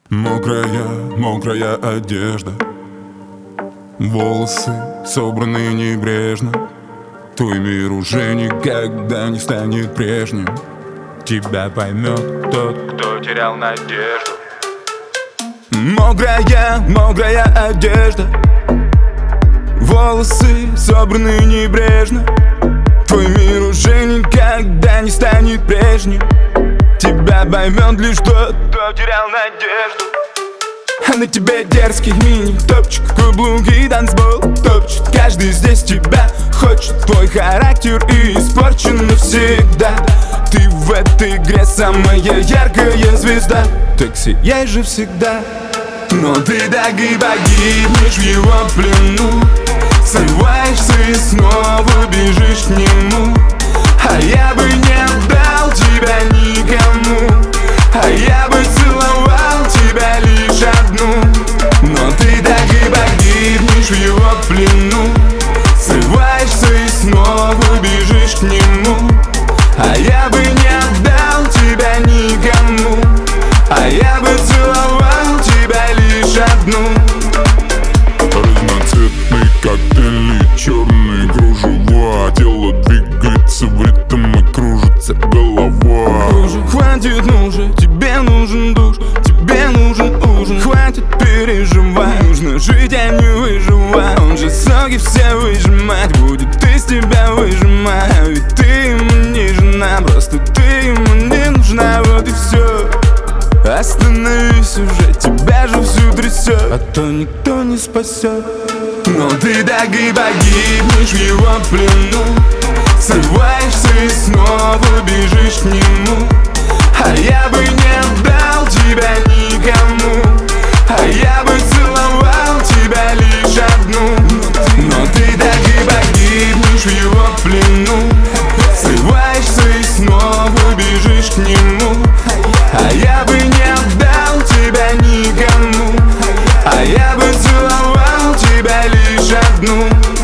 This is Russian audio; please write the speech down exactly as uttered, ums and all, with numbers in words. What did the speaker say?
Мокрая, мокрая одежда, волосы собраны небрежно. Твой мир уже никогда не станет прежним. Тебя поймет тот, кто терял надежду. Мокрая, мокрая одежда, волосы собраны небрежно. Твой мир уже никогда не станет прежним. Тебя поймет лишь тот, кто терял надежду. А на тебе дерзкий мини-топчик, каблуки и танцпол топчет. Каждый здесь тебя хочет, твой характер и испорчен навсегда. Ты в этой игре самая яркая звезда, так сияй же всегда. Но ты так и погибнешь в его плену. Срываешься и снова бежишь к нему. А я бы не отдал тебя никому, а я бы целовал тебя лишь одну. Но ты так и погибнешь в его плену. Срываешься и снова бежишь к нему. А я бы не отдал тебя никому, а я бы целовал тебя лишь одну. Разноцветный коктейль и черные кружева. Тело двигается в ритм и кружится голова. Уже хватит, ну же, тебе нужен душ, тебе нужен ужин. Хватит переживать, нужно жить, а не выживать. Он же соки все выжимать будет, из тебя выжимать. А ведь ты ему не жена, просто ты ему не нужна, вот и все. Остановись уже, тебя же всю трясет, а то никто не спасет. Но ты так и погибнешь в его плену. Срываешься и снова бежишь к нему. А я бы не отдал тебя никому, а я бы целовал тебя лишь одну. Но ты так и погибнешь в его плену. Срываешься и снова бежишь к нему. А я бы не отдал тебя никому, а я бы целовал тебя лишь одну.